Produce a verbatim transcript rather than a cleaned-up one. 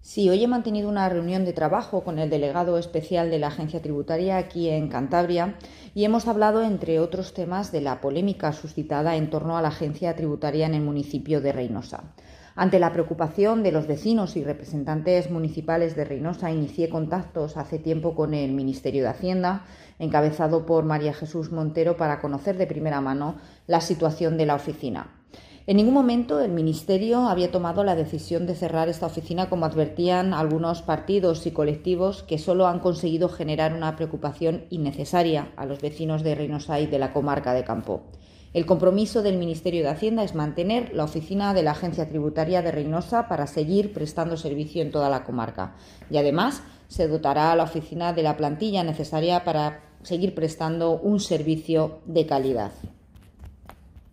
Sí, hoy he mantenido una reunión de trabajo con el delegado especial de la Agencia Tributaria aquí en Cantabria y hemos hablado, entre otros temas, de la polémica suscitada en torno a la Agencia Tributaria en el municipio de Reinosa. Ante la preocupación de los vecinos y representantes municipales de Reinosa, inicié contactos hace tiempo con el Ministerio de Hacienda, encabezado por María Jesús Montero, para conocer de primera mano la situación de la oficina. En ningún momento el Ministerio había tomado la decisión de cerrar esta oficina, como advertían algunos partidos y colectivos que solo han conseguido generar una preocupación innecesaria a los vecinos de Reinosa y de la comarca de Campo. El compromiso del Ministerio de Hacienda es mantener la oficina de la Agencia Tributaria de Reinosa para seguir prestando servicio en toda la comarca, y además se dotará a la oficina de la plantilla necesaria para seguir prestando un servicio de calidad.